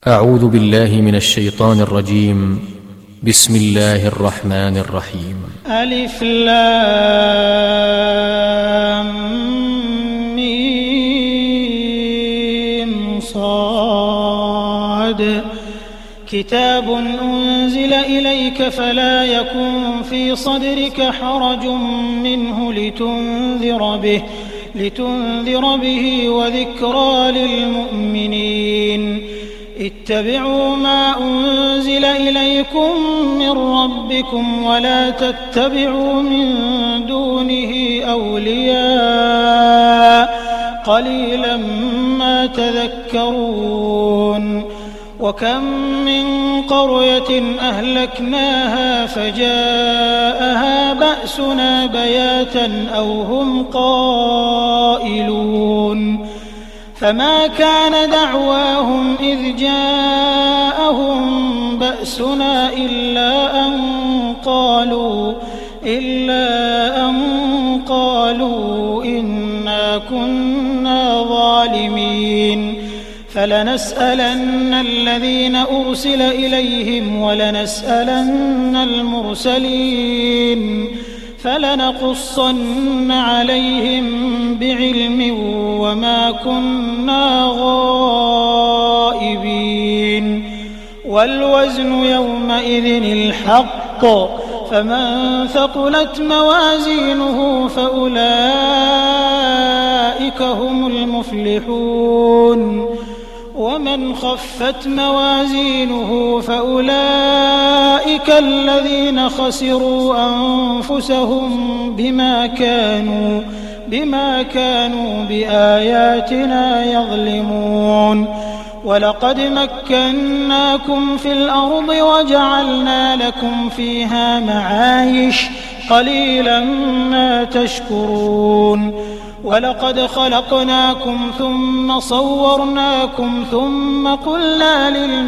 أعوذ بالله من الشيطان الرجيم. بسم الله الرحمن الرحيم. ألف لام ميم صاد كتاب أنزل إليك فلا يكن في صدرك حرج منه لتنذر به وذكرى للمؤمنين. اتبعوا ما أنزل إليكم من ربكم ولا تتبعوا من دونه أولياء قليلا ما تذكرون. وكم من قرية أهلكناها فجاءها بأسنا بياتا أو هم قائلون. فما كان دعواهم إذ جاءهم بأسنا إلا أن قالوا إنا كنا ظالمين. فلنسألن الذين أرسل إليهم ولنسألن المرسلين فلنقصن عليهم بعلم وما كنا غائبين. والوزن يومئذ الحق فمن ثقلت موازينه فأولئك هم المفلحون ومن خفت موازينه فأولئك الذين خسروا أنفسهم بما كانوا بآياتنا يظلمون. ولقد مكناكم في الأرض وجعلنا لكم فيها معايش قليلا ما تشكرون. ولقد خلقناكم ثم صورناكم ثم قلنا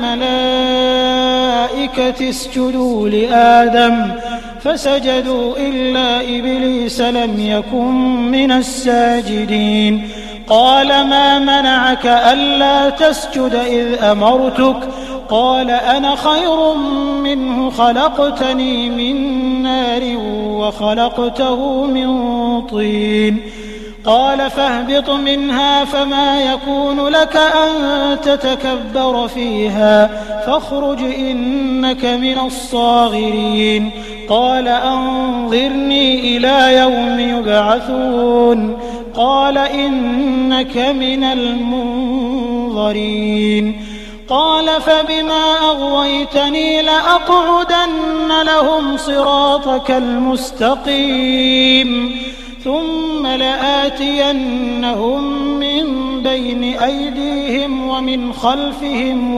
للملائكة اسجدوا لآدم فسجدوا إلا إبليس لم يكن من الساجدين. قال ما منعك ألا تسجد إذ أمرتك؟ قال أنا خير منه خلقتني من نار وخلقته من طين. قال فاهبط منها فما يكون لك أن تتكبر فيها فاخرج إنك من الصاغرين. قال أنظرني إلى يوم يبعثون. قال إنك من المنظرين. قال فبما أغويتني لأقعدن لهم صراطك المستقيم ثم لآتينهم من بين أيديهم ومن خلفهم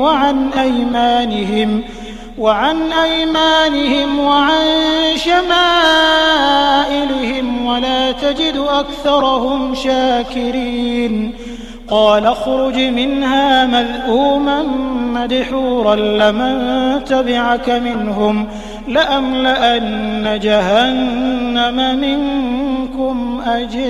وعن أيمانهم وعن شمائلهم ولا تجد أكثرهم شاكرين. قال اخرج منها مذءوما مدحورا لمن تبعك منهم لأملأن جهنم منكم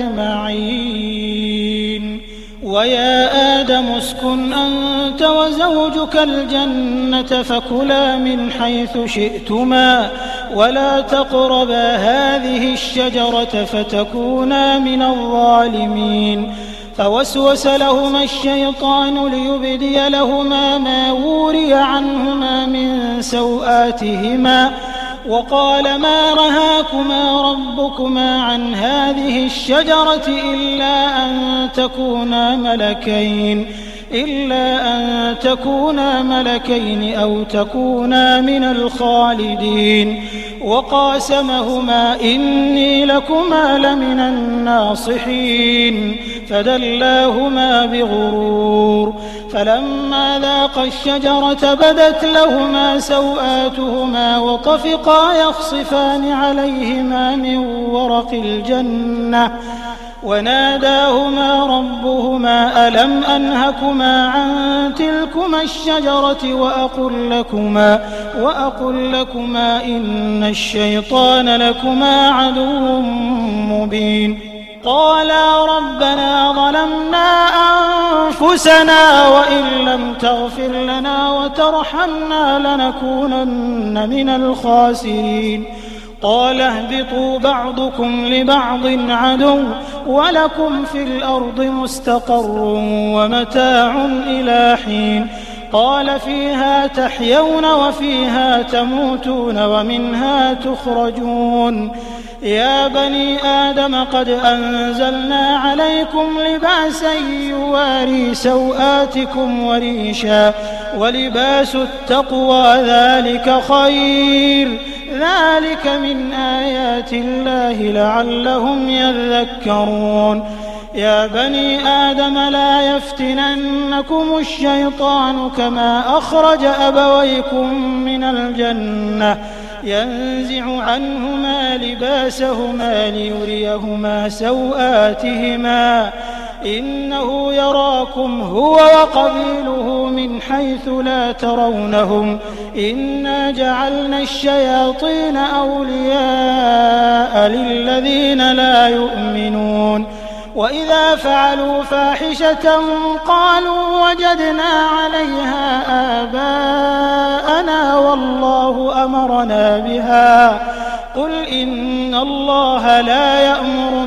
أجمعين. ويا آدم اسكن أنت وزوجك الجنة فكلا من حيث شئتما ولا تقربا هذه الشجرة فتكونا من الظالمين. فوسوس لهما الشيطان ليبدي لهما ما وري عنهما من سوآتهما وقال ما رهاكما ربكما عن هذه الشجرة إلا أن تكونا ملكين أو تكونا من الخالدين. وقاسمهما إني لكما لمن الناصحين فدلاهما بغرور. فلما ذاقا الشجرة بدت لهما سوآتهما وطفقا يخصفان عليهما من ورق الجنة وناداهما ربهما ألم أنهكما عن تلكما الشجرة وأقل لكما إن الشيطان لكما عدو مبين. قالا ربنا ظلمنا أنفسنا وإن لم تغفر لنا وترحمنا لنكونن من الخاسرين قال اهبطوا بعضكم لبعض عدو ولكم في الأرض مستقر ومتاع إلى حين قال فيها تحيون وفيها تموتون ومنها تخرجون يا بني آدم قد أنزلنا عليكم لباسا يواري سوآتكم وريشا ولباس التقوى ذلك خير ذلك من آيات الله لعلهم يذكرون يا بني آدم لا يفتننكم الشيطان كما أخرج أبويكم من الجنة ينزع عنهما لباسهما ليريهما سوآتهما إنه يراكم هو وقبيله من حيث لا ترونهم إنا جعلنا الشياطين أولياء للذين لا يؤمنون وإذا فعلوا فاحشة قالوا وجدنا عليها آباءنا والله أمرنا بها قل إن الله لا يأمر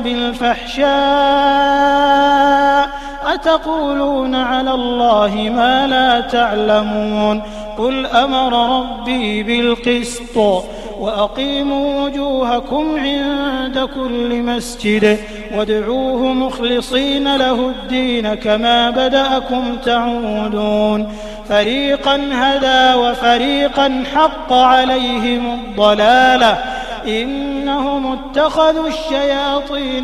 بالفحشاء أتقولون على الله ما لا تعلمون قل أمر ربي بالقسط وأقيموا وجوهكم عند كل مسجد وادعوه مخلصين له الدين كما بدأكم تعودون فريقا هدى وفريقا حق عليهم الضلالة إنهم اتخذوا الشياطين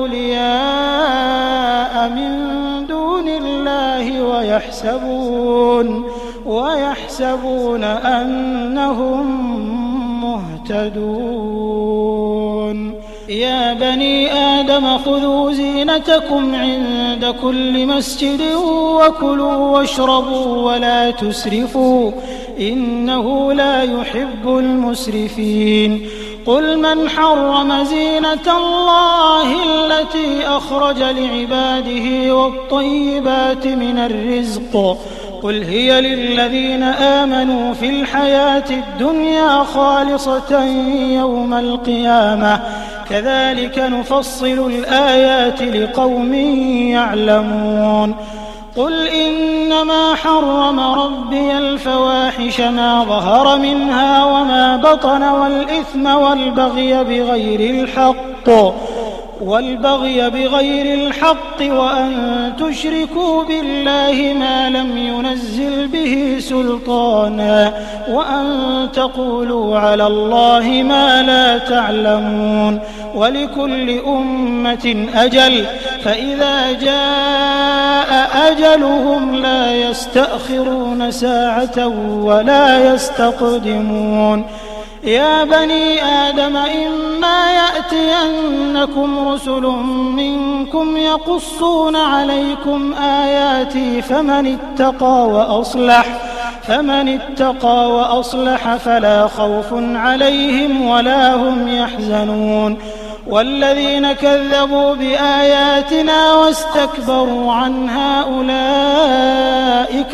أولياء من دون الله ويحسبون أنهم مهتدون يا بني آدم خذوا زينتكم عند كل مسجد وكلوا واشربوا ولا تسرفوا إنه لا يحب المسرفين قل من حرم زينة الله التي أخرج لعباده والطيبات من الرزق قل هي للذين آمنوا في الحياة الدنيا خالصة يوم القيامة كذلك نفصل الآيات لقوم يعلمون قل إنما حرم ربي الفواحش ما ظهر منها وما بطن والإثم والبغي بغير الحق وأن تشركوا بالله ما لم ينزل به سلطانا وأن تقولوا على الله ما لا تعلمون ولكل أمة أجل فإذا جاء أجلهم لا يستأخرون ساعة ولا يستقدمون يا بني آدم إما يأتينكم رسل منكم يقصون عليكم آياتي فمن اتقى وأصلح فلا خوف عليهم ولا هم يحزنون والذين كذبوا بآياتنا واستكبروا عنها أولئك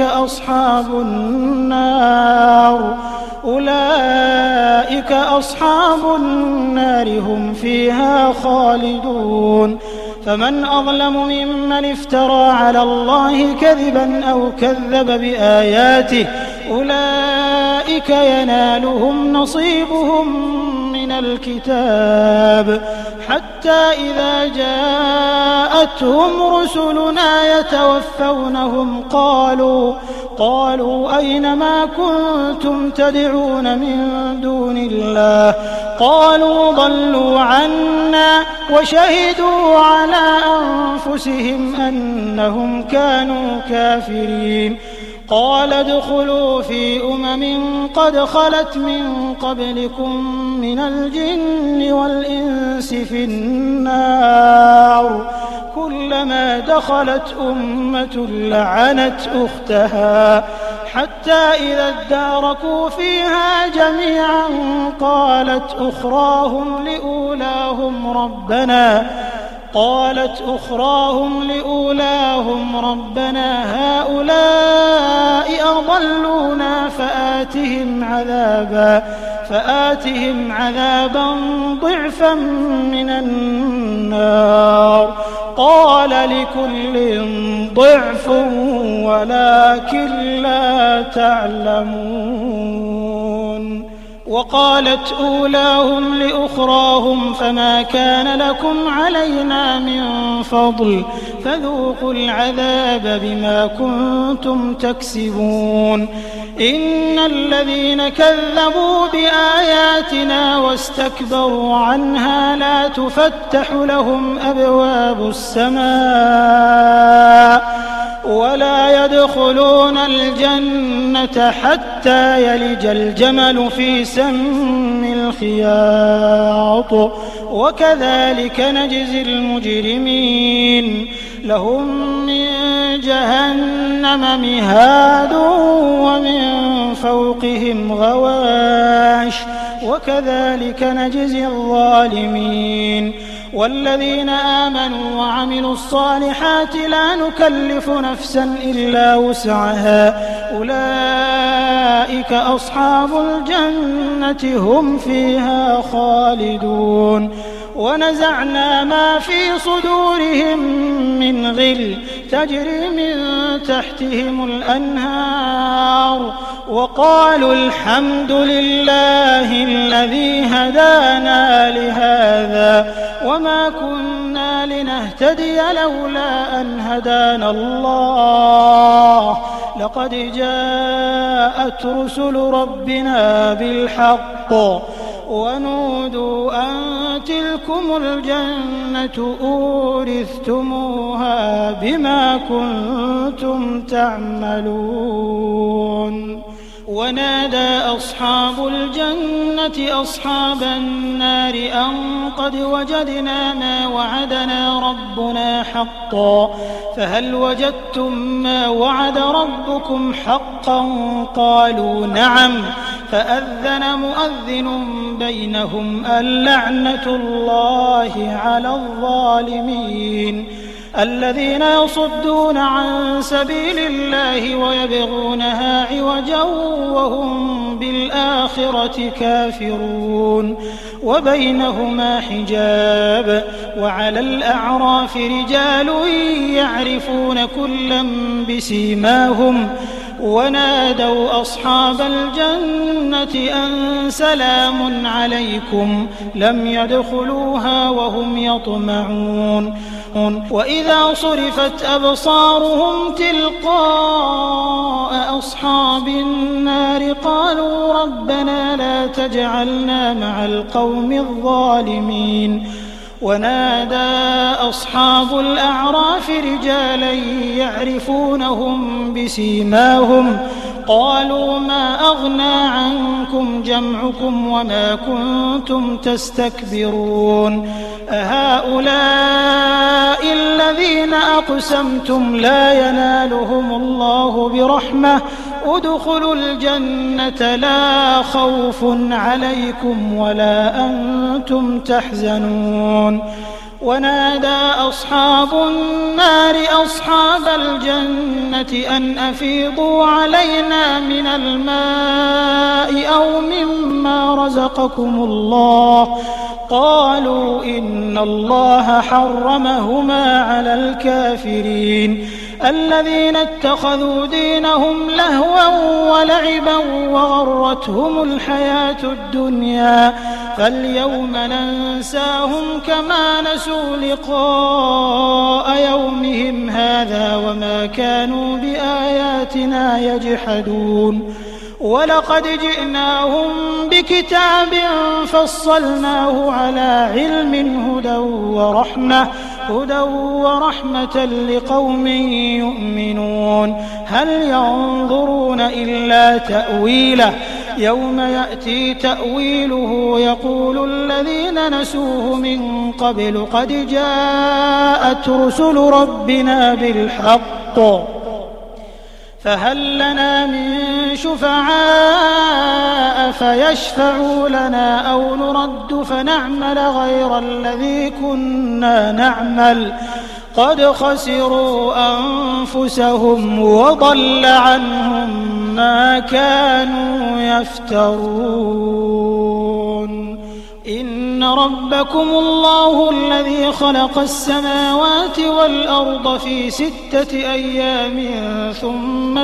أصحاب النار هم فيها خالدون فمن أظلم ممن افترى على الله كذبا أو كذب بآياته أولئك ينالهم نصيبهم من الكتاب حتى إذا جاءتهم رسلنا يتوفونهم قالوا أين ما كنتم تدعون من دون الله قالوا ضلوا عنا وشهدوا على أنفسهم أنهم كانوا كافرين قال ادخلوا في قد خلت من قبلكم من الجن والإنس في النار كلما دخلت أمة لعنت أختها حتى إذا اداركوا فيها جميعا قالت أخراهم لأولاهم قالت أخراهم لأولاهم ربنا هؤلاء أضلونا فآتهم عذابا ضعفا من النار قال لكل ضعف ولكن لا تعلمون. وقالت أولاهم لأخراهم فما كان لكم علينا من فضل فذوقوا العذاب بما كنتم تكسبون. إن الذين كذبوا بآياتنا واستكبروا عنها لا تفتح لهم أبواب السماء ولا يدخلون الجنة حتى يلج الجمل في سم الخياط وكذلك نجزي المجرمين. لهم من جهنم مهاد ومن فوقهم غواش وكذلك نجزي الظالمين. والذين آمنوا وعملوا الصالحات لا نكلف نفسا إلا وسعها أولئك أصحاب الجنة هم فيها خالدون. ونزعنا ما في صدورهم من غل تجري من تحتهم الأنهار وقالوا الحمد لله الذي هدانا لهذا وما كنا لنهتدي لولا أن هدانا الله لقد جاءت رسل ربنا بالحق ونودوا أن تلكم الجنة أورثتموها بما كنتم تعملون. ونادى أصحاب الجنة أصحاب النار أن قد وجدنا ما وعدنا ربنا حقا فهل وجدتم ما وعد ربكم حقا قالوا نعم فأذن مؤذن بينهم اللعنة الله على الظالمين. الذين يصدون عن سبيل الله ويبغونها عوجا وهم بالآخرة كافرون وبينهما حجاب. وعلى الأعراف رجال يعرفون كلا بسيماهم ونادوا أصحاب الجنة أن سلام عليكم لم يدخلوها وهم يطمعون. وإذا صرفت أبصارهم تلقاء أصحاب النار قالوا ربنا لا تجعلنا مع القوم الظالمين. ونادى أصحاب الأعراف رجالا يعرفونهم بسيماهم قالوا ما أغنى عنكم جمعكم وما كنتم تستكبرون أهؤلاء الذين أقسمتم لا ينالهم الله برحمة ادخلوا الجنة لا خوف عليكم ولا أنتم تحزنون. ونادى أصحاب النار أصحاب الجنة أن أفيضوا علينا من الماء أو مما رزقكم الله قالوا إن الله حرمهما على الكافرين. الذين اتخذوا دينهم لهوا ولعبا وغرتهم الحياة الدنيا فاليوم ننساهم كما نسوا لقاء يومهم هذا وما كانوا بآياتنا يجحدون. ولقد جئناهم بكتاب فصلناه على علم هدى ورحمة لقوم يؤمنون. هل ينظرون إلا تأويله يوم يأتي تأويله يقول الذين نسوه من قبل قد جاءت رسل ربنا بالحق فهل لنا من شفعاء فيشفعوا لنا أو نرد فنعمل غير الذي كنا نعمل قد خسروا أنفسهم وضل عنهم ما كانوا يفترون. إن ربكم الله الذي خلق السماوات والأرض في 6 أيام ثم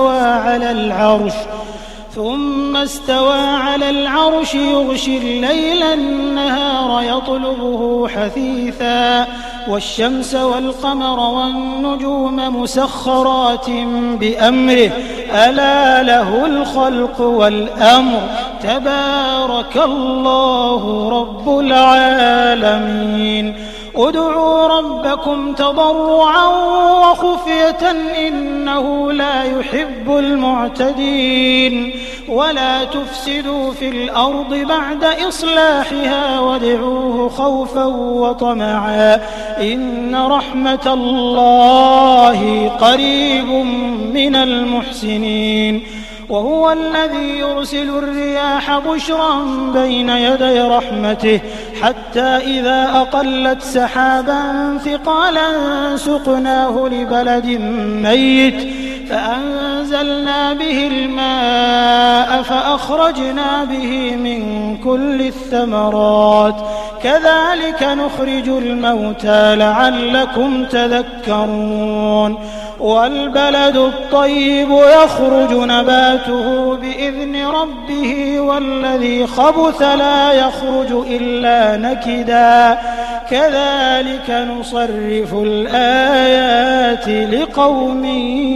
استوى على العرش يغشي الليل النهار يطلبه حثيثا والشمس والقمر والنجوم مسخرات بأمره ألا له الخلق والأمر تبارك الله رب العالمين. ادعوا ربكم تضرعا وخفية إنه لا يحب المعتدين ولا تفسدوا في الأرض بعد إصلاحها وادعوه خوفا وطمعا إن رحمة الله قريب من المحسنين. وهو الذي يرسل الرياح بشرا بين يدي رحمته حتى إذا أقلت سحابا ثقالا سقناه لبلد ميت فأنزلنا به الماء فأخرجنا به من كل الثمرات كذلك نخرج الموتى لعلكم تذكرون. والبلد الطيب يخرج نباته بإذن ربه والذي خبث لا يخرج إلا نكدا كذلك نصرف الآيات لقوم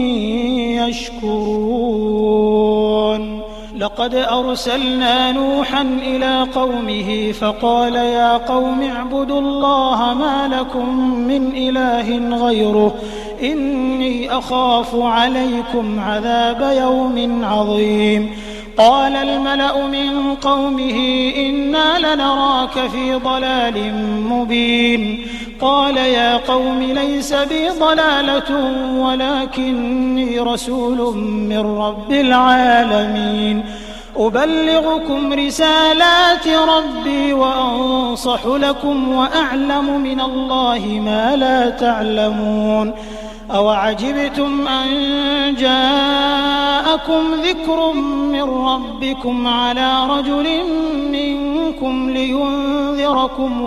يشكرون. لقد أرسلنا نوحا إلى قومه فقال يا قوم اعبدوا الله ما لكم من إله غيره إني أخاف عليكم عذاب يوم عظيم. قال الملأ من قومه إنا لنراك في ضلال مبين. قال يا قوم ليس بي ضلالة ولكني رسول من رب العالمين أبلغكم رسالات ربي وأنصح لكم وأعلم من الله ما لا تعلمون. أوعجبتم أن جاءكم ذكر من ربكم على رجل منكم لينذركم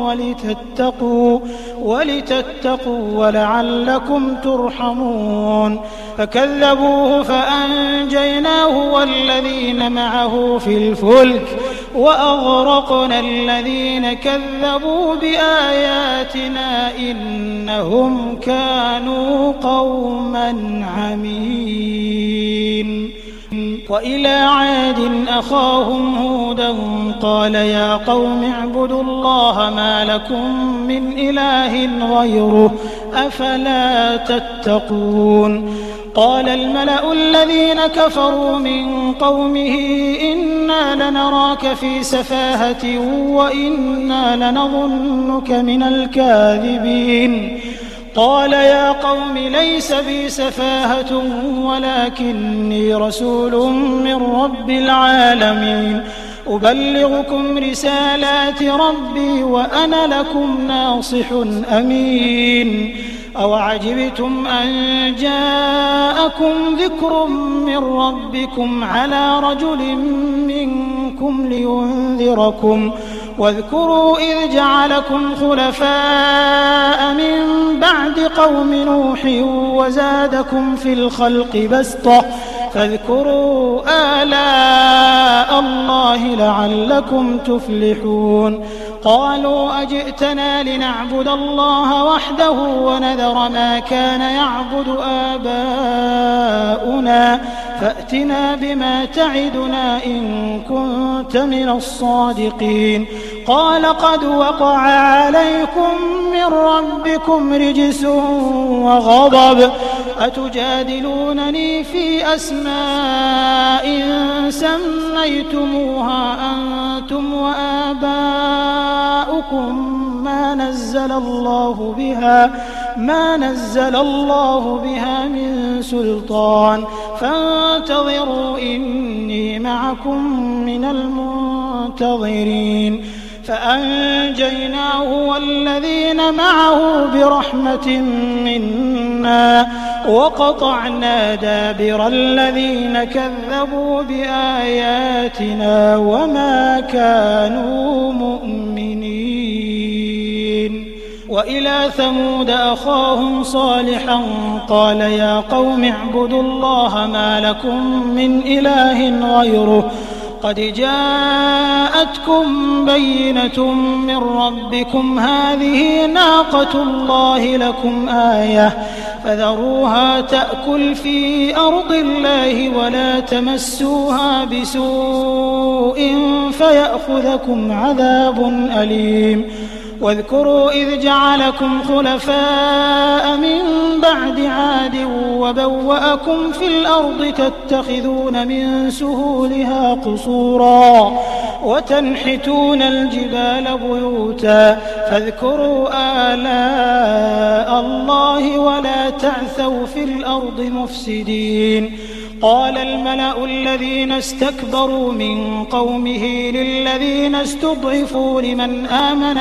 ولتتقوا ولعلكم ترحمون. فكذبوه فأنجيناه والذين معه في الفلك وأغرقنا الذين كذبوا بآياتنا إنهم كانوا قوما عمين. وإلى عاد أخاهم هودا قال يا قوم اعبدوا الله ما لكم من إله غيره أفلا تتقون. قال الملأ الذين كفروا من قومه إنا لنراك في سفاهة وإنا لنظنك من الكاذبين. قال يا قوم ليس بي سفاهة ولكني رسول من رب العالمين أبلغكم رسالات ربي وأنا لكم ناصح أمين. أوعجبتم أن جاءكم ذكر من ربكم على رجل منكم لينذركم واذكروا إذ جعلكم خلفاء من بعد قوم نوح وزادكم في الخلق بسطة فاذكروا آلاء الله لعلكم تفلحون. قالوا أجئتنا لنعبد الله وحده ونذر ما كان يعبد آباؤنا فأتنا بما تعدنا إن كنت من الصادقين. قال قد وقع عليكم من ربكم رجس وغضب أتجادلونني في أسماء سميتموها أنتم وآباؤكم ما نزل الله بها من سلطان فانتظروا إني معكم من المنتظرين فأنجيناه والذين معه برحمة منا وقطعنا دابر الذين كذبوا بآياتنا وما كانوا مؤمنين. وإلى ثمود أخاهم صالحا قال يا قوم اعبدوا الله ما لكم من إله غيره قد جاءتكم بينة من ربكم هذه ناقة الله لكم آية فذروها تأكل في أرض الله ولا تمسوها بسوء فيأخذكم عذاب أليم. واذكروا إذ جعلكم خلفاء من بعد عاد وبوأكم في الأرض تتخذون من سهولها قصورا وتنحتون الجبال بيوتا فاذكروا آلاء الله ولا تعثوا في الأرض مفسدين. قال الملأ الذين استكبروا من قومه للذين استضعفوا لمن آمن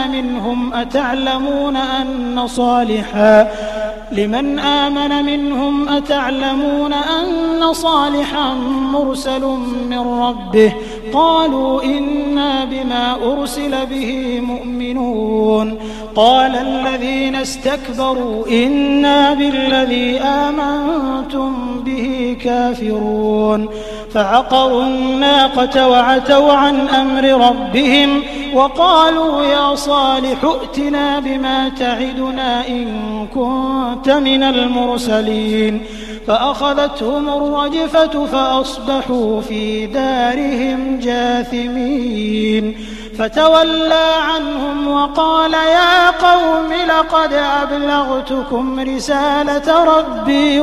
منهم أتعلمون أن صالحا مرسل من ربه قالوا إنا بما أرسل به مؤمنون. قال الذين استكبروا إنا بالذي آمنتم به كافرون. فعقروا الناقة وعتوا عن أمر ربهم وقالوا يا صالح ائتنا بما تعدنا إن كنت من المرسلين. فأخذتهم الرجفة فأصبحوا في دارهم جاثمين. فتولى عنهم وقال يا قوم لقد أبلغتكم رسالة ربي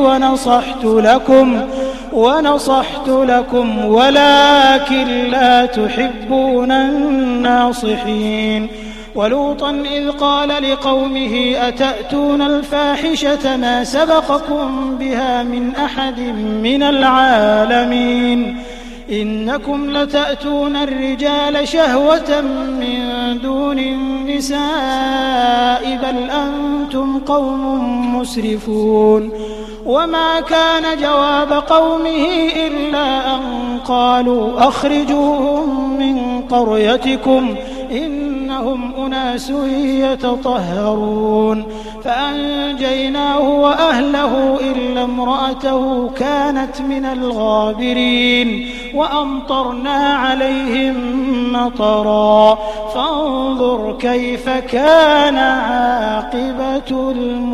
ونصحت لكم ولكن لا تحبون الناصحين. ولوطا إذ قال لقومه أتأتون الفاحشة ما سبقكم بها من أحد من العالمين إنكم لتأتون الرجال شهوة من دون النساء بل أنتم قوم مسرفون. وما كان جواب قومه إلا أن قالوا أخرجوهم من قريتكم إنهم أناس يتطهرون. فأنجيناه وأهله إلا امرأته كانت من الغابرين وأمطرنا عليهم مطرا فانظر كيف كان عاقبة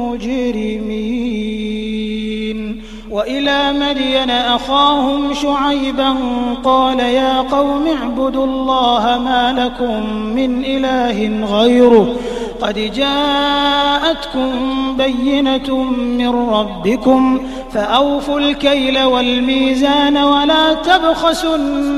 المجرمين. وإلى مدين أخاهم شعيبا قال يا قوم اعبدوا الله ما لكم من إله غيره قد جاءتكم بينة من ربكم فأوفوا الكيل والميزان ولا تبخسوا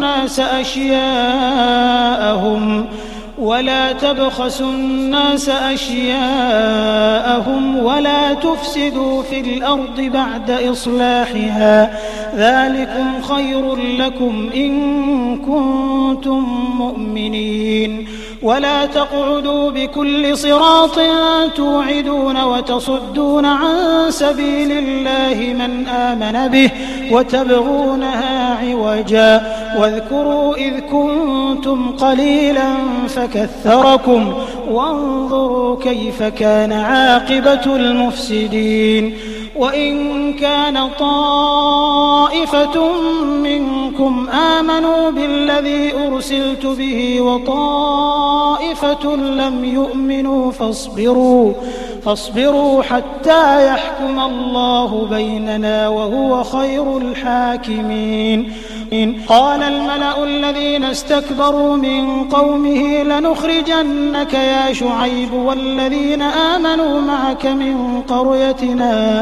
الناس أشياءهم ولا تفسدوا في الأرض بعد إصلاحها ذلكم خير لكم إن كنتم مؤمنين. ولا تقعدوا بكل صراط توعدون وتصدون عن سبيل الله من آمن به وتبغونها عوجا. واذكروا إذ كنتم قليلا فكثركم وانظروا كيف كان عاقبة المفسدين. وإن كان طائفة منكم آمنوا بالذي أرسلت به وطائفة لم يؤمنوا فاصبروا حتى يحكم الله بيننا وهو خير الحاكمين. قال الملأ الذين استكبروا من قومه لنخرجنك يا شعيب والذين آمنوا معك من قريتنا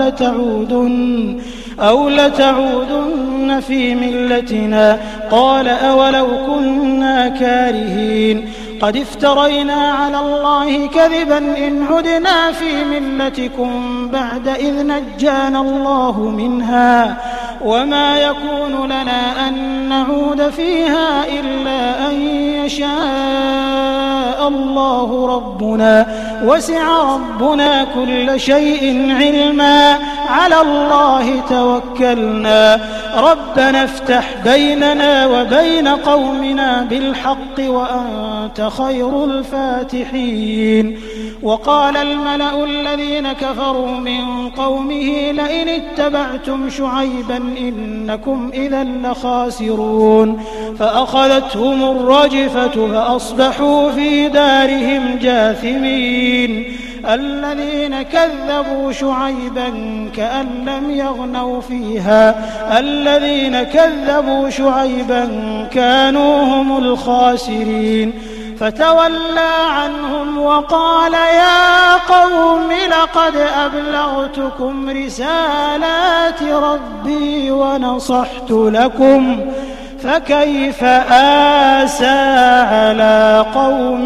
أو لتعودن في ملتنا قال أولو كنا كارهين. قد افترينا على الله كذبا إن عدنا في ملتكم بعد إذ نجانا الله منها وما يكون لنا أن نعود فيها إلا أن يشاء الله ربنا وسع ربنا كل شيء علما على الله توكلنا ربنا افتح بيننا وبين قومنا بالحق وأنت خير الفاتحين. وقال الملأ الذين كفروا من قومه لئن اتبعتم شعيبا إنكم إذا لخاسرون فأخذتهم الرجفة فأصبحوا في دارهم جاثمين. الذين كذبوا شعيبا كأن لم يغنوا فيها الذين كذبوا شعيبا كانوا هم الخاسرين. فتولى عنهم وقال يا قوم لقد أبلغتكم رسالات ربي ونصحت لكم فكيف آسى على قوم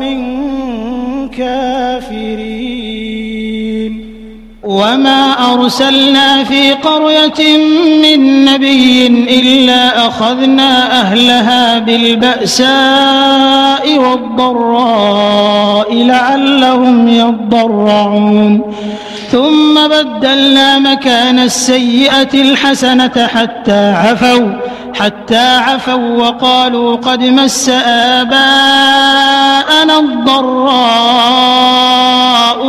كافرين. وما أرسلنا في قرية من نبي إلا أخذنا أهلها بالبأساء والضراء لعلهم يضرعون ثم بدلنا مكان السيئة الحسنة حتى عفوا وقالوا قد مس آباءنا الضراء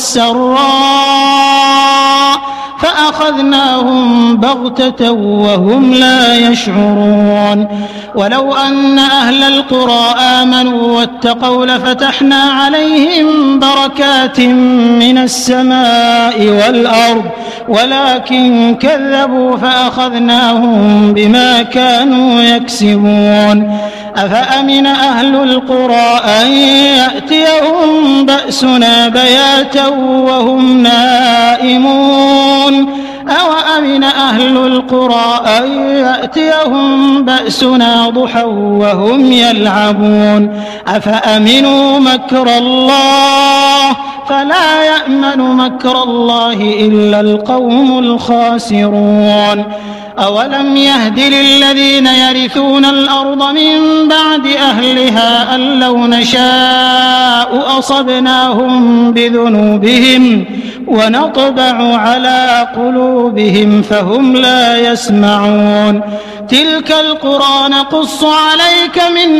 والسراء فأخذناهم بغتة وهم لا يشعرون. ولو أن أهل القرى آمنوا واتقوا لفتحنا عليهم بركات من السماء والأرض ولكن كذبوا فأخذناهم بما كانوا يكسبون. أفأمن أهل القرى أن يأتيهم بأسنا بياتا وهم نائمون أوأمن أهل القرى أن يأتيهم بأسنا ضحى وهم يلعبون أفأمنوا مكر الله فلا يأمن مكر الله إلا القوم الخاسرون. أولم يهد للذين يرثون الأرض من بعد أهلها أن لو نشاء أصبناهم بذنوبهم ونطبع على قلوبهم فهم لا يسمعون. تلك القرى نقص عليك من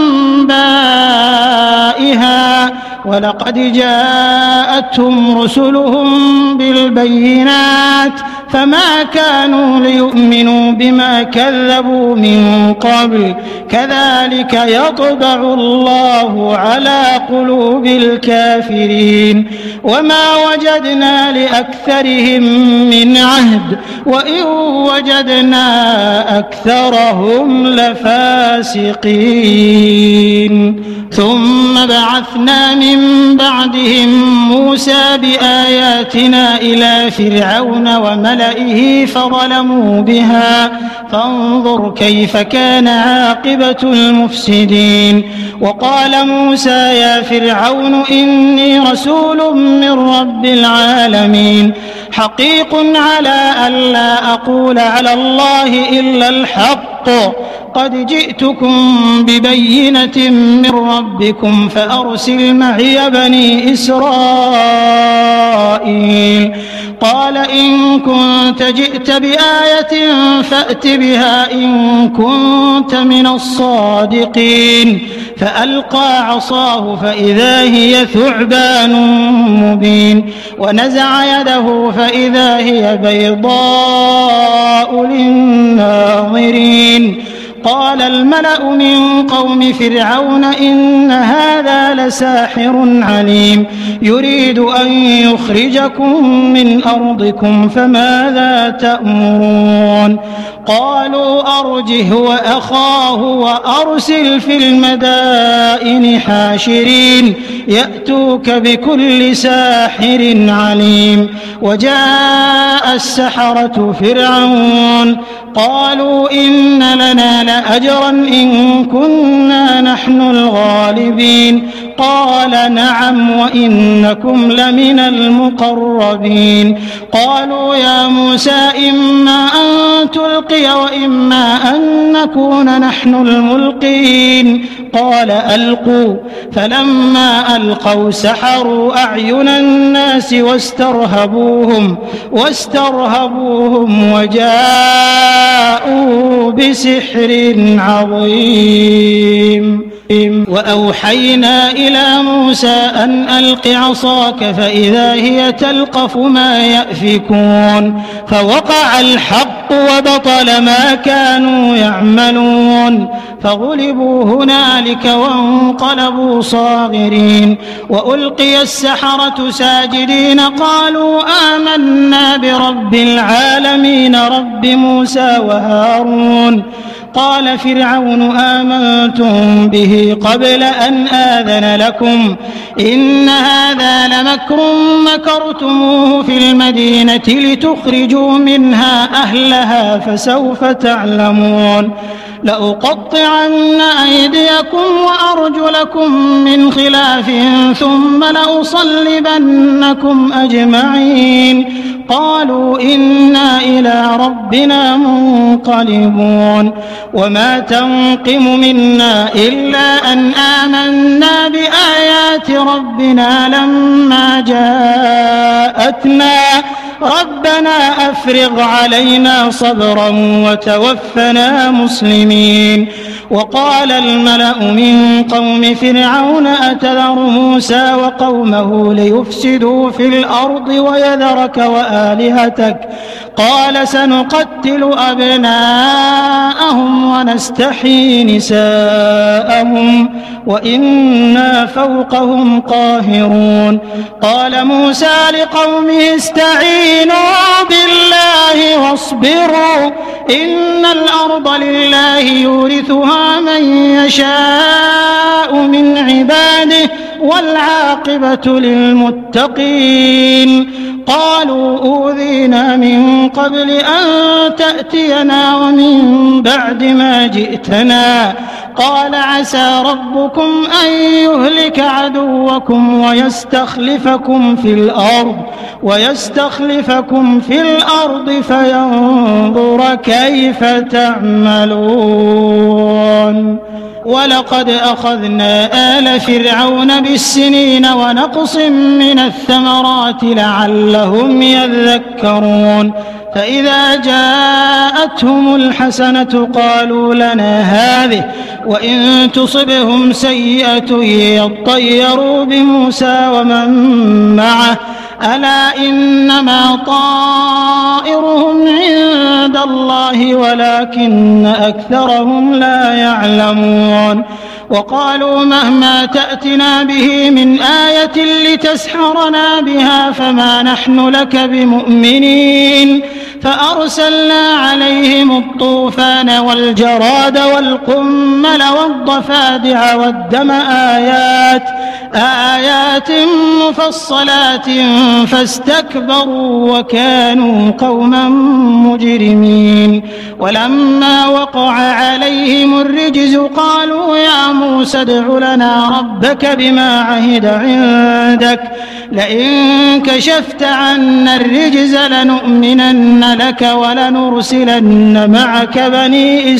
أنبائها ولقد جاءتهم رسلهم بالبينات فما كانوا ليؤمنوا بما كذبوا من قبل كذلك يطبع الله على قلوب الكافرين. وما وجدنا لأكثرهم من عهد وإن وجدنا أكثرهم لفاسقين. ثم بعثنا من بعدهم موسى بآياتنا إلى فرعون وملئه فظلموا بها فانظر كيف كان عاقبة المفسدين. وقال موسى يا فرعون إني رسول من رب العالمين حقيق على ألا أقول على الله إلا الحق قد جئتكم ببينة من ربكم فأرسل معي بني إسرائيل. قال إن كنت جئت بآية فأت بها إن كنت من الصادقين. فألقى عصاه فإذا هي ثعبان مبين ونزع يده فإذا هي بيضاء للناظرين. قال الملأ من قوم فرعون إن هذا لساحر عليم يريد أن يخرجكم من أرضكم فماذا تأمرون. قالوا أرجه وأخاه وأرسل في المدائن حاشرين يأتوك بكل ساحر عليم. وجاء السحرة فرعون قالوا إن لنا لأجرا إن كنا نحن الغالبين. قال نعم وإنكم لمن المقربين قالوا يا موسى إما أن تلقي وإما أن نكون نحن الملقين قال ألقوا فلما ألقوا سحروا أعين الناس واسترهبوهم وجاءوا بسحر عظيم وأوحينا إلى موسى أن ألق عصاك فإذا هي تلقف ما يأفكون فوقع الحق وبطل ما كانوا يعملون فغلبوا هنالك وانقلبوا صاغرين وألقي السحرة ساجدين قالوا آمنا برب العالمين رب موسى وهارون قال فرعون آمنتم به قبل أن آذن لكم إن هذا لمكر مكرتموه في المدينة لتخرجوا منها أهلها فسوف تعلمون لأقطعن أيديكم وأرجلكم من خلاف ثم لأصلبنكم أجمعين قالوا إنا إلى ربنا منقلبون وما تنقم منا إلا أن آمنا بآيات ربنا لما جاءتنا ربنا أفرغ علينا صبرا وتوفنا مسلمين وقال الملأ من قوم فرعون أتذر موسى وقومه ليفسدوا في الأرض ويذرك وآلهتك قال سنقتل أبناءهم ونستحيي نساءهم وإنا فوقهم قاهرون قال موسى لقومه استعينوا بالله واصبروا إن الأرض لله يورثها من يشاء من عباده والعاقبة للمتقين قالوا أوذينا من قبل أن تأتينا ومن بعد ما جئتنا قال عسى ربكم أن يهلك عدوكم ويستخلفكم في الأرض فينظر كيف تعملون ولقد أخذنا آل فرعون بالسنين ونقص من الثمرات لعلهم يذكرون فإذا جاءتهم الحسنة قالوا لنا هذه وإن تصبهم سيئة يطيروا بموسى ومن معه ألا إنما طائرهم عند الله ولكن أكثرهم لا يعلمون وقالوا مهما تأتنا به من آية لتسحرنا بها فما نحن لك بمؤمنين فأرسلنا عليهم الطوفان والجراد والقمل والضفادع والدم آيات مفصلات فاستكبروا وكانوا قوما مجرمين ولما وقع عليهم الرجز قالوا يا موسى ادع لنا ربك بما عهد عندك لئن كشفت عنا الرجز لنؤمنن لك ولنرسلن معك بني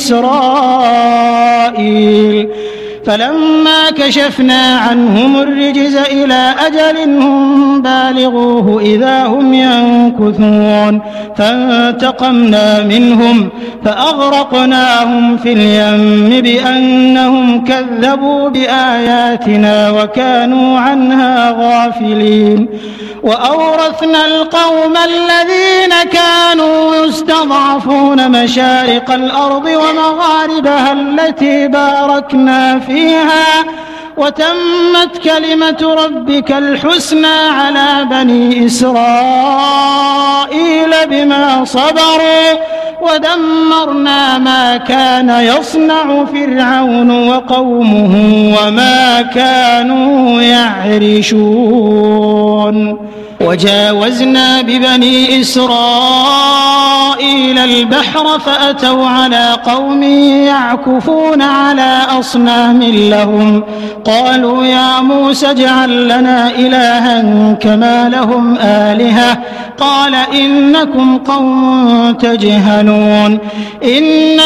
إسرائيل فلما كشفنا عنهم الرجز إلى أجل هم بالغوه إذا هم ينكثون فانتقمنا منهم فأغرقناهم في اليم بأنهم كذبوا بآياتنا وكانوا عنها غافلين وأورثنا القوم الذين كانوا يستضعفون مشارق الأرض ومغاربها التي باركنا فيها وتمت كلمة ربك الحسنى على بني إسرائيل بما صبروا ودمرنا ما كان يصنع فرعون وقومه وما كانوا يعرشون وجاوزنا ببني إسرائيل البحر فأتوا على قوم يعكفون على أصنام لهم قالوا يا موسى اجعل لنا إلها كما لهم آلهة قال إنكم قوم تجهلون إن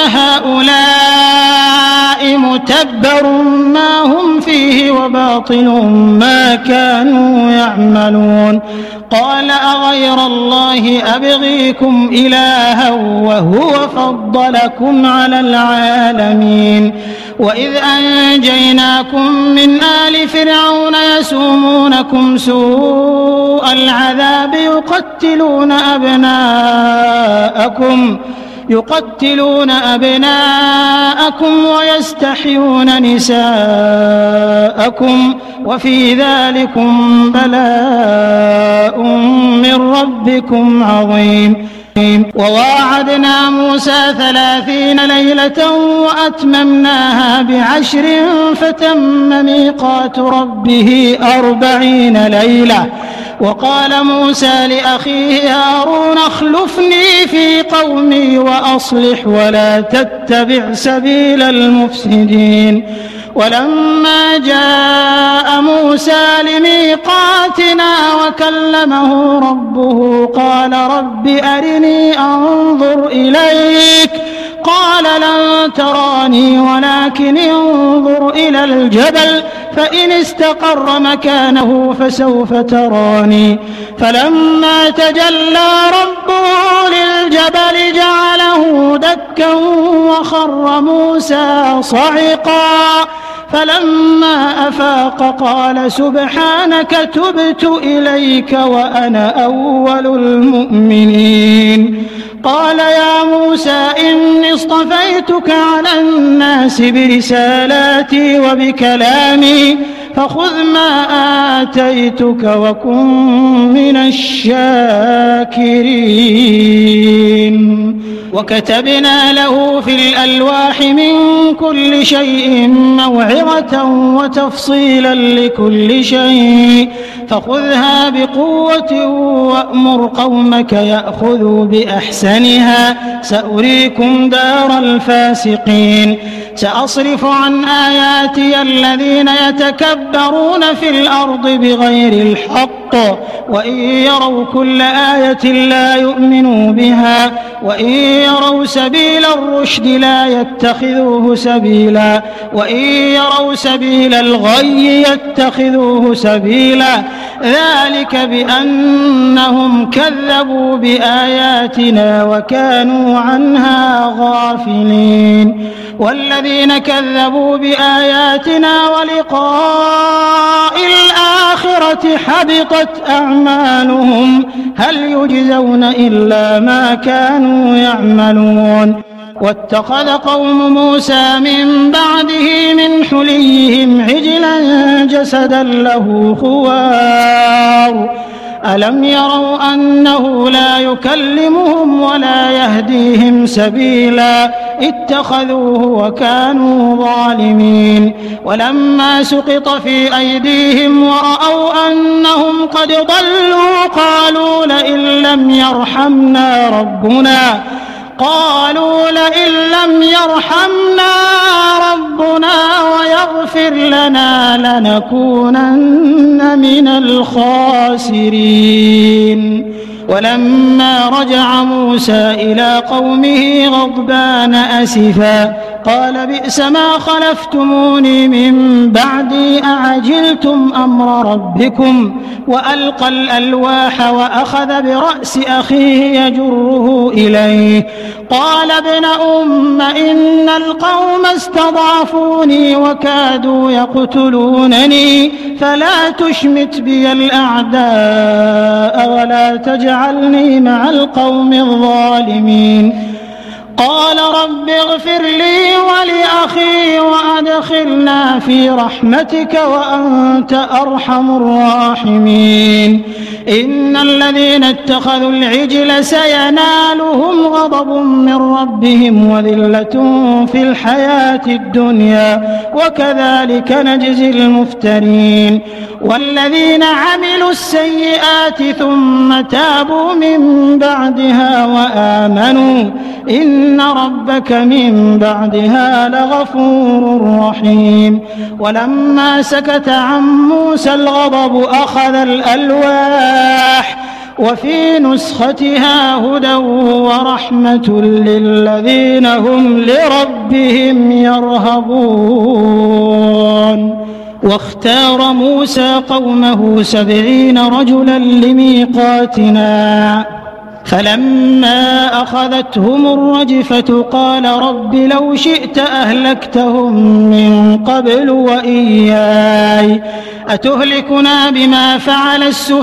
هؤلاء متبر ما هم فيه وباطل ما كانوا يعملون قال أغير الله أبغيكم إلها وهو فضلكم على العالمين وإذ أنجيناكم من آل فرعون يسومونكم سوء العذاب يقتلون أبناءكم ويستحيون نساءكم وفي ذلكم بلاء من ربكم عظيم وواعدنا موسى 30 ليلة وأتممناها ب10 فتم ميقات ربه 40 ليلة وقال موسى لأخيه هارون اخلفني في قومي وأصلح ولا تتبع سبيل المفسدين ولما جاء موسى لميقاتنا وكلمه ربه قال رب أرني أنظر إليك قال لن تراني ولكن انظر إلى الجبل فإن استقر مكانه فسوف تراني فلما تجلى ربه للجبل جعله دكا وخر موسى صعقا فلما أفاق قال سبحانك تبت إليك وأنا أول المؤمنين قال يا موسى إني اصطفيتك على الناس برسالاتي وبكلامي فخذ ما آتيتك وكن من الشاكرين وكتبنا له في الألواح من كل شيء موعظة وتفصيلا لكل شيء فخذها بقوة وأمر قومك يأخذوا بأحسنها سأريكم دار الفاسقين سأصرف عن آياتي الذين يتكبرون في الأرض بغير الحق وإن يروا كل آية لا يؤمنوا بها وإن يروا سبيل الرشد لا يتخذوه سبيلا وإن يروا سبيل الغي يتخذوه سبيلا ذلك بأنهم كذبوا بآياتنا وكانوا عنها غافلين والذين كذبوا بآياتنا ولقاء الآخرة حبطت أعمالهم هل يجزون إلا ما كانوا يعملون واتخذ قوم موسى من بعده من حليهم عجلا جسدا له خوار ألم يروا أنه لا يكلمهم ولا يهديهم سبيلا اتخذوه وكانوا ظالمين ولما سقط في أيديهم ورأوا أنهم قد ضلوا قالوا لئن لم يرحمنا ربنا ويغفر لنا لنكونن من الخاسرين ولما رجع موسى إلى قومه غضبان أسفا قال بئس ما خلفتموني من بعدي أعجلتم أمر ربكم وألقى الألواح وأخذ برأس أخيه يجره إليه قال ابن أم إن القوم استضعفوني وكادوا يقتلونني فلا تشمت بي الأعداء ولا تجعلني مع القوم الظالمين قال رب اغفر لي ولأخي وأدخلنا وأدخلنا في رحمتك وأنت أرحم الراحمين. إن الذين اتخذوا العجل سينالهم غضب من ربهم وذلة في الحياة الدنيا وكذلك نجزي المفترين. والذين عملوا السيئات ثم تابوا من بعدها وآمنوا إن ربك من بعدها لغفور رحيم. ولما سكت عن موسى الغضب أخذ الألواح وفي نسختها هدى ورحمة للذين هم لربهم يرهبون. واختار موسى قومه 70 رجلا لميقاتنا فلما أخذتهم الرجفة قال رب لو شئت أهلكتهم من قبل وإياي أتهلكنا بما فعل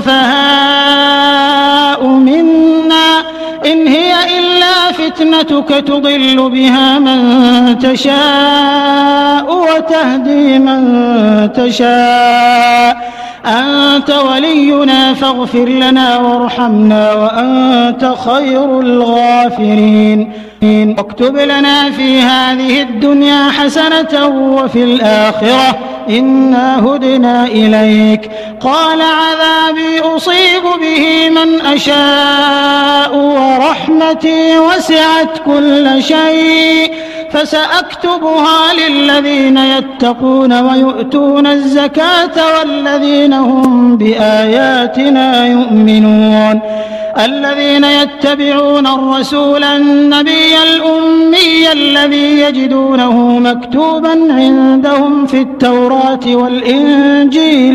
السفهاء منا إن هي إلا فتنتك تضل بها من تشاء وتهدي من تشاء أنت ولينا فاغفر لنا وارحمنا وأنت خير الغافرين. واكتب لنا في هذه الدنيا حسنة وفي الآخرة إنا هدنا إليك. قال عذابي أصيب به من أشاء ورحمتي وسعت كل شيء فسأكتبها للذين يتقون ويؤتون الزكاة والذين هم بآياتنا يؤمنون. الذين يتبعون الرسول النبي الأمي الذي يجدونه مكتوبا عندهم في التوراة والإنجيل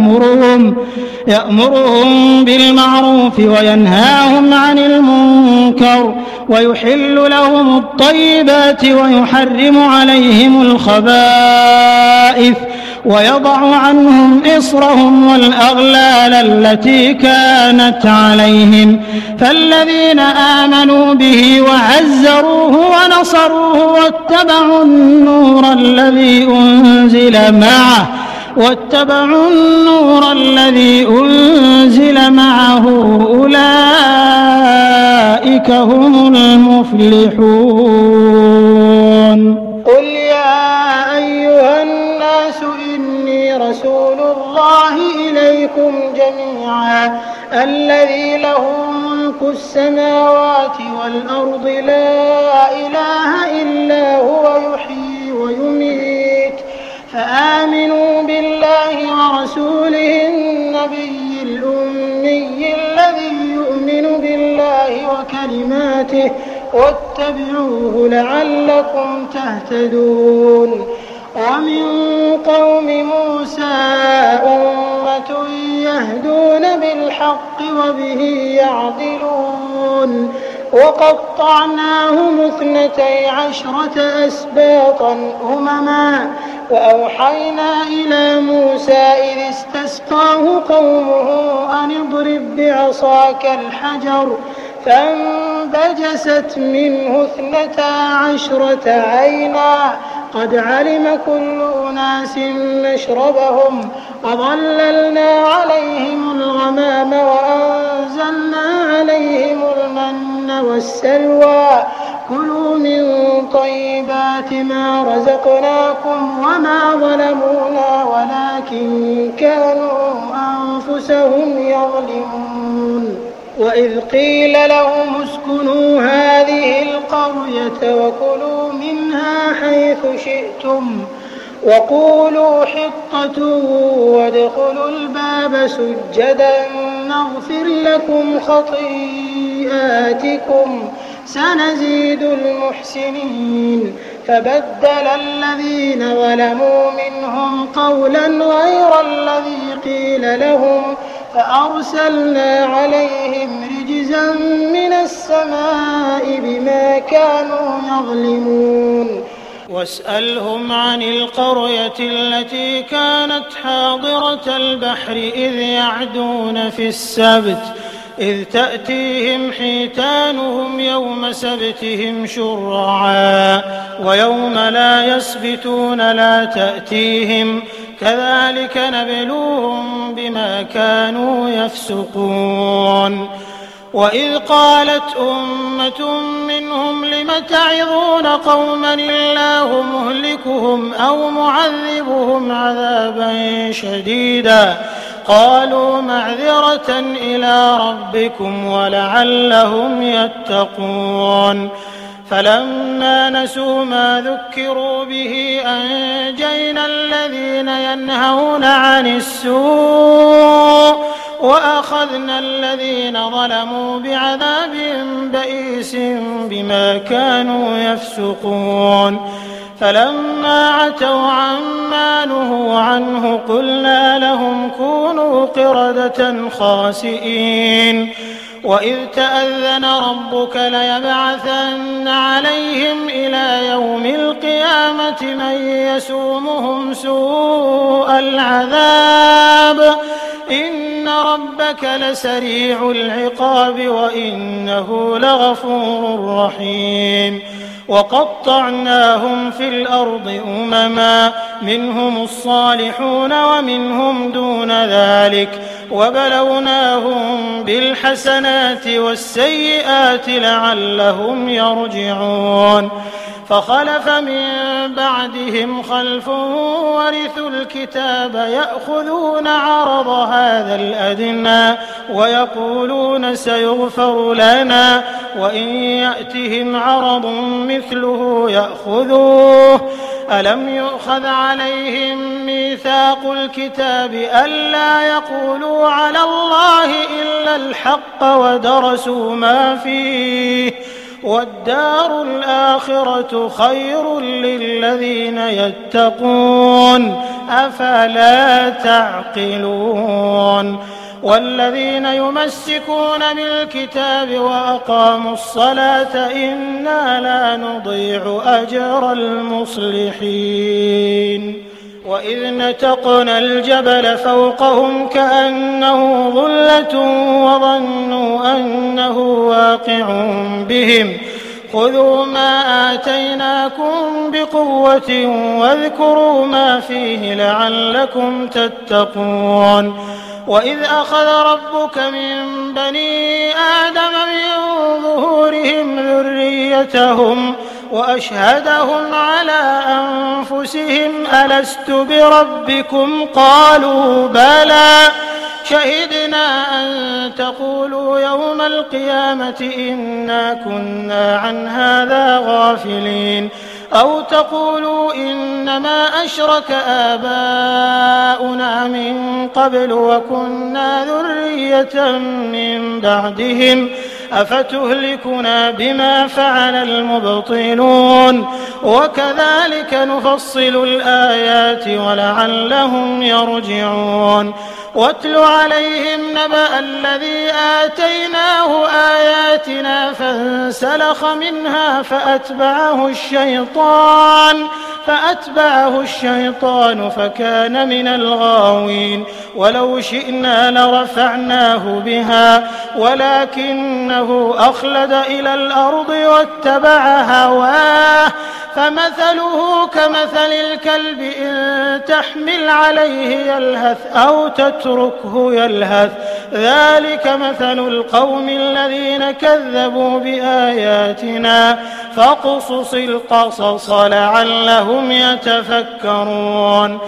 يأمرهم بالمعروف وينهاهم عن المنكر ويحل لهم الطيبات ويحرم عليهم الخبائث ويضع عنهم إصرهم والأغلال التي كانت عليهم. فالذين آمنوا به وعزروه ونصروه واتبعوا النور الذي أنزل معه أولئك هم المفلحون. قل يا أيها الناس إني رسول الله إليكم جميعا الذي له ملك السماوات والأرض لا إله إلا هو يحيي ويميت فآمنوا بالله ورسوله النبي الأمي الذي يؤمن بالله وكلماته واتبعوه لعلكم تهتدون. ومن قوم موسى أمة يهدون بالحق وبه يعدلون. وقطعناهم 12 أسباطا أمما وأوحينا إلى موسى إذ استسقاه قومه أن اضرب بعصاك الحجر فانبجست منه 12 عينا قد علم كل أناس مشربهم وظللنا عليهم الغمام وأنزلنا عليهم المن والسلوى كلوا من طيبات ما رزقناكم وما ظلمونا ولكن كانوا أنفسهم يظلمون. وإذ قيل لهم اسكنوا هذه القرية وكلوا منها حيث شئتم وقولوا حطة وادخلوا الباب سجدا نغفر لكم خطيئاتكم سنزيد المحسنين. فبدل الذين ظلموا منهم قولا غير الذي قيل لهم فأرسلنا عليهم رجزا من السماء بما كانوا يظلمون. واسألهم عن القرية التي كانت حاضرة البحر إذ يعدون في السبت إذ تأتيهم حيتانهم يوم سبتهم شرعا ويوم لا يسبتون لا تأتيهم كذلك نبلوهم بما كانوا يفسقون وإذ قالت أمة منهم لم تعظون قوما الله مهلكهم أو معذبهم عذابا شديدا قالوا معذرة إلى ربكم ولعلهم يتقون فلما نسوا ما ذكروا به أنجينا الذين ينهون عن السوء وأخذنا الذين ظلموا بعذاب بئيس بما كانوا يفسقون فلما عتوا عما نهوا عنه قلنا لهم كونوا قردة خاسئين وإذ تأذن ربك ليبعثن عليهم إلى يوم القيامة من يسومهم سوء العذاب إن ربك لسريع العقاب وإنه لغفور رحيم وقطعناهم في الأرض أمما منهم الصالحون ومنهم دون ذلك وبلوناهم بالحسنات والسيئات لعلهم يرجعون فخلف من بعدهم خلف ورثوا الكتاب يأخذون عرض هذا الأدنى ويقولون سيغفر لنا وإن يأتهم عرض مثله يأخذوه ألم يؤخذ عليهم ميثاق الكتاب ألا يقولوا على الله إلا الحق ودرسوا ما فيه والدار الآخرة خير للذين يتقون أفلا تعقلون والذين يمسكون بالكتاب وأقاموا الصلاة إنا لا نضيع أجر المصلحين وإذ نتقنا الجبل فوقهم كأنه ظلة وظنوا أنه واقع بهم خذوا ما آتيناكم بقوة واذكروا ما فيه لعلكم تتقون وإذ أخذ ربك من بني آدم من ظهورهم ذريتهم وأشهدهم على أنفسهم ألست بربكم قالوا بلى شهدنا أن تقولوا يوم القيامة إنا كنا عن هذا غافلين أو تقولوا إنما أشرك آباؤنا من قبل وكنا ذرية من بعدهم أفتهلكنا بما فعل المبطلون وكذلك نفصل الآيات ولعلهم يرجعون واتل عليهم نبأ الذي آتيناه آياتنا فانسلخ منها فأتبعه الشيطان فكان من الغاوين ولو شئنا لرفعناه بها ولكنه أخلد إلى الأرض واتبع هواه فمثله كمثل الكلب إن تحمل عليه يلهث أو تتركه يلهث ذلك مثل القوم الذين كذبوا بآياتنا فاقصص القصص لعلهم يتفكرون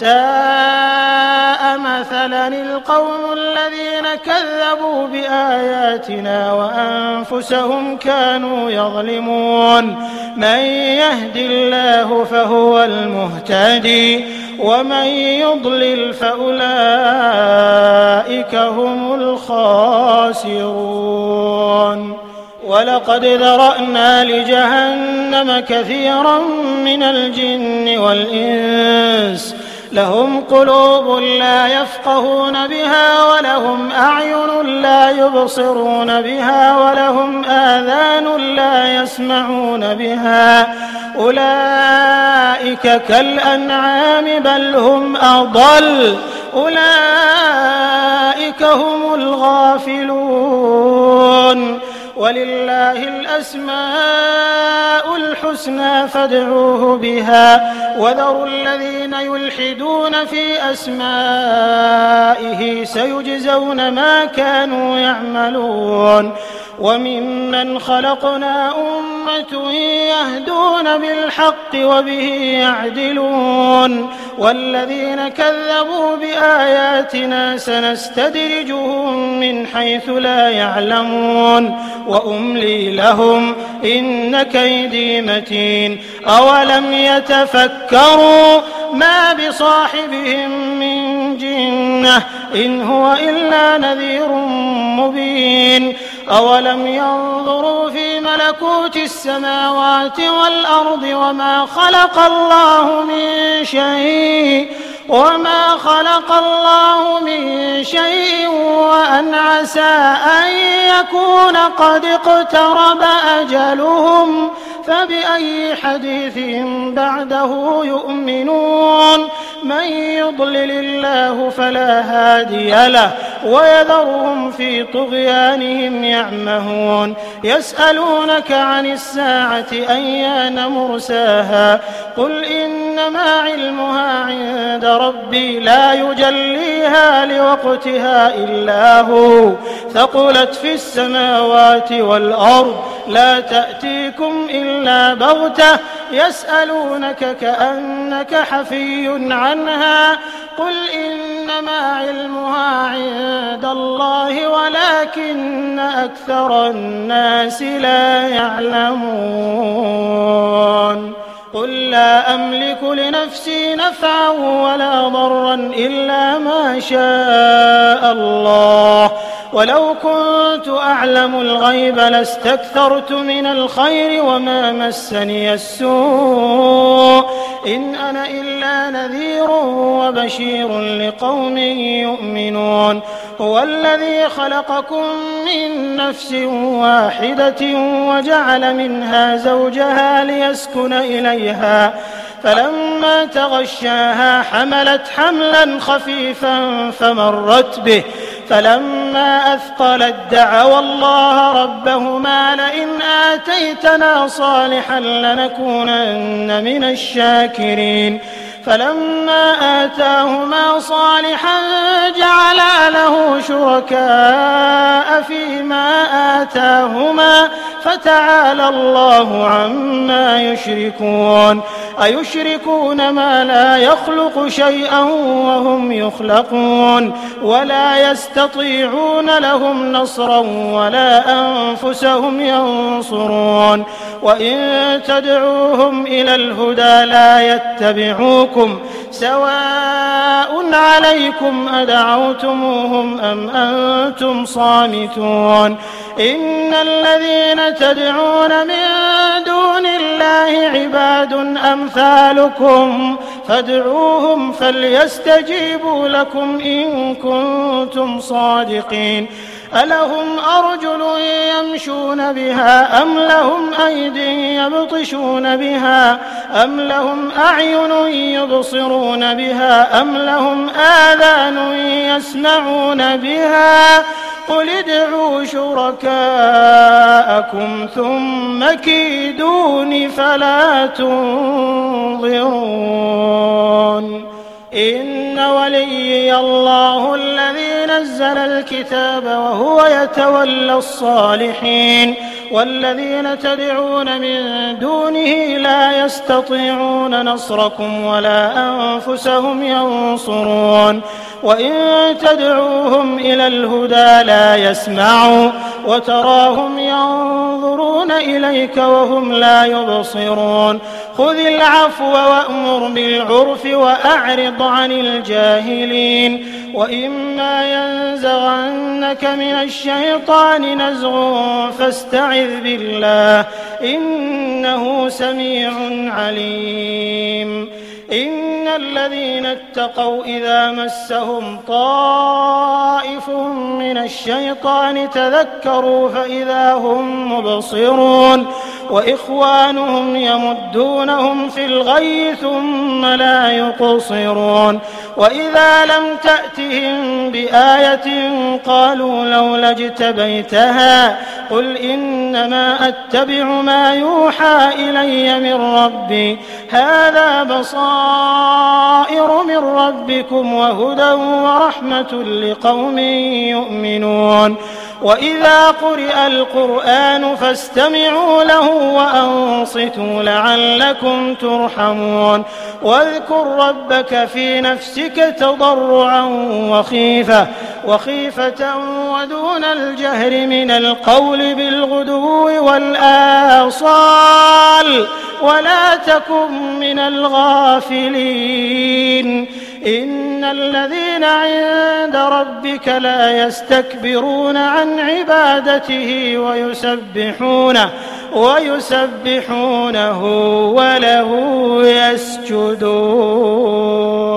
ساء مثلا القوم الذين كذبوا بآياتنا وأنفسهم كانوا يظلمون من يهد الله فهو المهتدي ومن يضلل فأولئك هم الخاسرون ولقد ذرأنا لجهنم كثيرا من الجن والإنس لهم قلوب لا يفقهون بها ولهم أعين لا يبصرون بها ولهم آذان لا يسمعون بها أولئك كالأنعام بل هم أضل أولئك هم الغافلون. ولله الأسماء الحسنى فادعوه بها وذروا الذين يلحدون في أسمائه سيجزون ما كانوا يعملون. وممن خلقنا أمة يهدون بالحق وبه يعدلون والذين كذبوا بآياتنا سنستدرجهم من حيث لا يعلمون وأملي لهم إن كيدي متين. أولم يتفكروا ما بصاحبهم من جنة إن هو إلا نذير مبين. أولم ينظروا في ملكوت السماوات والأرض وما خلق الله من شيء وأن عسى أن يكون قد اقترب أجلهم فبأي حديث بعده يؤمنون. من يضلل الله فلا هادي له ويذرهم في طغيانهم يعمهون. يسألونك عن الساعة أيان مرساها قل إنما علمها عند ربي لا يجليها لوقتها إلا هو ثقلت في السماوات والأرض لا تأتيكم إلا بغتة يسألونك كأنك حفي عنها قل إنما علمها عند الله ولكن أكثر الناس لا يعلمون. قل لا أملك لنفسي نفعا ولا ضرا إلا ما شاء الله ولو كنت أعلم الغيب لاستكثرت من الخير وما مسني السوء إن أنا إلا نذير وبشير لقوم يؤمنون. هو الذي خلقكم من نفس واحدة وجعل منها زوجها ليسكن إليها فلما تغشاها حملت حملا خفيفا فمرت به فلما أثقلت دعوا الله ربهما لئن آتيتنا صالحا لنكونن من الشاكرين فلما آتاهما صالحا جعلا له شركاء فيما آتاهما فتعالى الله عما يشركون. أيشركون ما لا يخلق شيئا وهم يخلقون ولا يستطيعون لهم نصرا ولا أنفسهم ينصرون. وإن تدعوهم إلى الهدى لا يتبعوكم سواء عليكم أدعوتموهم أم أنتم صامتون. إن الذين تدعون من دون الله عباد أمثالكم فادعوهم فليستجيبوا لكم إن كنتم صادقين. ألهم أرجل يمشون بها أم لهم أيد يبطشون بها أم لهم أعين يبصرون بها أم لهم آذان يسمعون بها قل ادعوا شركاءكم ثم كيدون فلا تنظرون. إن وليي الله الذي نزل الكتاب وهو يتولى الصالحين والذين تدعون من دونه لا يستطيعون نصركم ولا أنفسهم ينصرون. وإن تدعوهم إلى الهدى لا يسمعوا وتراهم ينظرون إليك وهم لا يبصرون. خذ العفو وأمر بالعرف وأعرض عن الجاهلين. وإما ينزغنك من الشيطان نزغ فاستعذ بالله إنه سميع عليم. إن الذين اتقوا إذا مسهم طائف من الشيطان تذكروا فإذا هم مبصرون. وإخوانهم يمدونهم في الغي ثم لا يقصرون وإذا لم تأتهم بآية قالوا لولا اجتبيتها قل إنما أتبع ما يوحى إلي من ربي هذا بصائر من ربكم وهدى ورحمة لقوم يؤمنون وإذا قرئ القرآن فاستمعوا له وأنصتوا لعلكم ترحمون واذكر ربك في نفسك تضرعا وخيفة ودون الجهر من القول بالغدو والآصال ولا تكن من الغافلين إن الذين عند ربك لا يستكبرون عن عبادته ويسبحونه وله يسجدون.